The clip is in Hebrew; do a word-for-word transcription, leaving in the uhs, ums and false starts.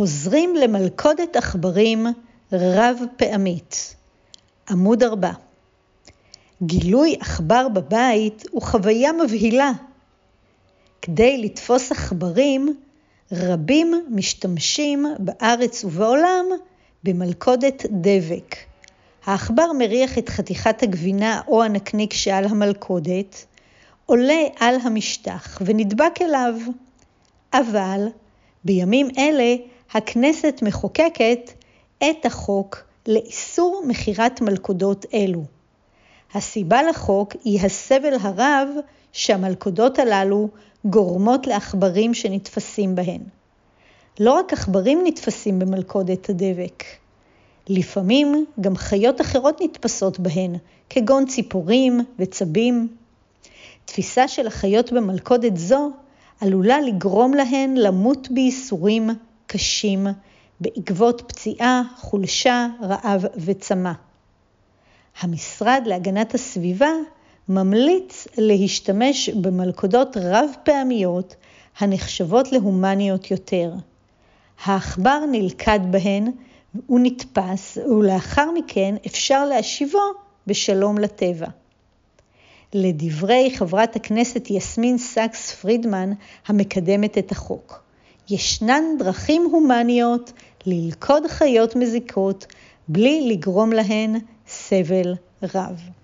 חוזרים למלכודת עכברים רב פעמית. עמוד ארבע. גילוי עכבר בבית הוא חוויה מבהילה. כדי לתפוס עכברים, רבים משתמשים בארץ ובעולם במלכודת דבק. העכבר מריח את חתיכת הגבינה או הנקניק שעל המלכודת, עולה על המשטח ונדבק אליו. אבל בימים אלה הכנסת מחוקקת את החוק לאיסור מכירת מלכודות אלו. הסיבה לחוק היא הסבל הרב שהמלכודות הללו גורמות לעכברים שנתפסים בהן. לא רק עכברים נתפסים במלכודת הדבק. לפעמים גם חיות אחרות נתפסות בהן, כגון ציפורים וצבים. תפיסה של החיות במלכודת זו עלולה לגרום להן למות בייסורים קשים, בעקבות פציעה, חולשה, רעב וצמא. המשרד להגנת הסביבה ממליץ להשתמש במלכודות רב פעמיות הנחשבות להומניות יותר. העכבר נלכד בהן, הוא נתפס ולאחר מכן אפשר להשיבו בשלום לטבע. לדברי חברת הכנסת יסמין סאקס פרידמן המקדמת את החוק, ישנן דרכים הומניות ללכוד חיות מזיקות בלי לגרום להן סבל רב.